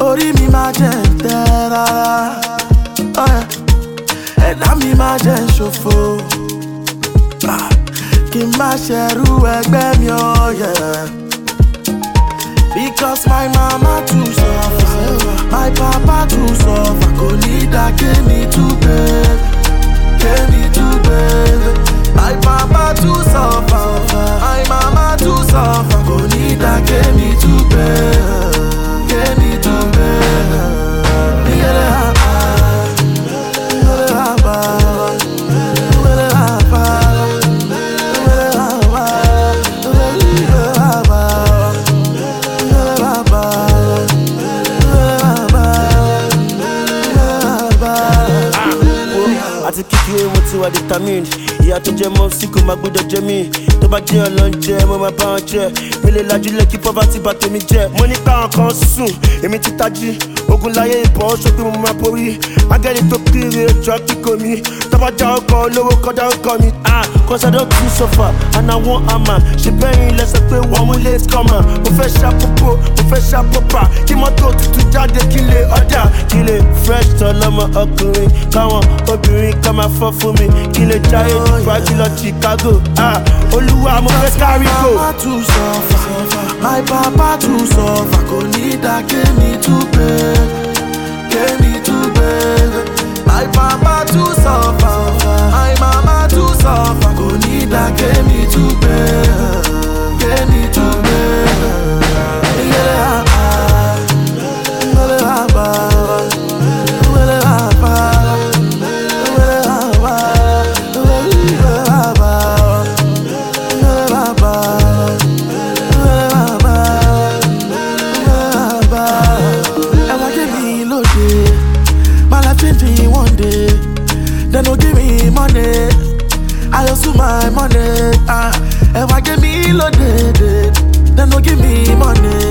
Ori mi ma jẹ tẹ́ra. Ẹ̀dá mi ma jẹ ṣòfò. Kí n má ṣẹrú ẹgbẹ́ mi ọ̀yẹ́. Because my mama too suffer, my papa too suffer. Kò ní dá kémi too bad, kémi too bad. My papa too suffer, my mama too suffer. Kò ní dá kémi too bad, kémi too bad. Àti kékeré mo ti wà determined. Ìyá tó jẹ mọ́ sí kò má gbọ́dọ̀ jẹ mí. Tó bá jẹ́ ọlọ́njẹ mo máa bá wọn jẹ. Mi lè lajúlẹ̀ kí poverty bá tèmi jẹ. Mo ní káwọn kan sùn, èmi ti tají. Ogun láyé ìbọn ó ṣe pé mo máa borí. Agẹ́ni tó kiri ẹjọ́ kíkọ mi. Tọ́ba já ọkọ̀ olówó kọjá ọkọ̀ mi. Cause I don't too suffer and I want hammer. Ṣé bẹ́yìn lẹ́sẹ̀ pé wọ́n mú late comer. Mo fẹ́ ṣàpòpò, mo fẹ́ ṣàpòpà. Kí mọ́tò tuntun jáde kí lè ọ̀dà. Kí lè fresh tán lọ́mọ ọkùnrin. Káwọn obìnrin kan máa fọ́ fún mi. Kí lè jáde nípa kí lọ Chicago. Olúwa mo fẹ́ kárí go. My mama too suffer, my papa too suffer. Kò ní dá kémi too bad, kémi too bad. My papa too suffer, my mama too suffer. Kò ní dá kémi too bad, kémi too bad. One day, they no give me money. I hustle my money. If I give me loaded, they no give me money.